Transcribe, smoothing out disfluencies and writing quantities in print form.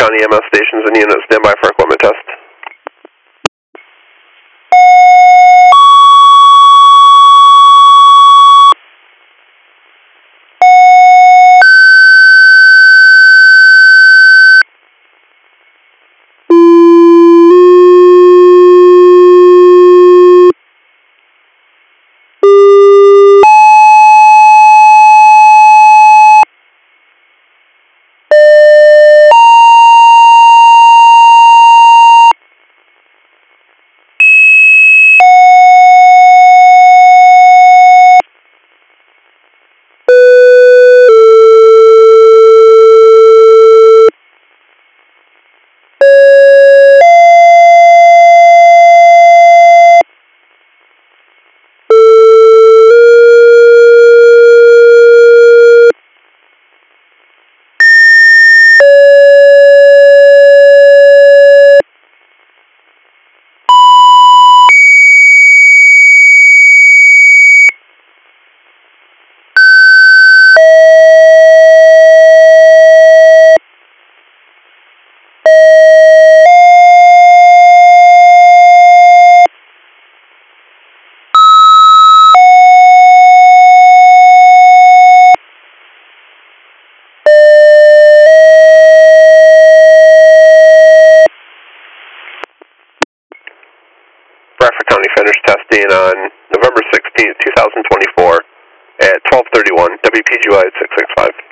County EMS stations and units stand by for equipment test. Bradford County finished testing on November 16th, 2024 at 12:31, WPGY 665.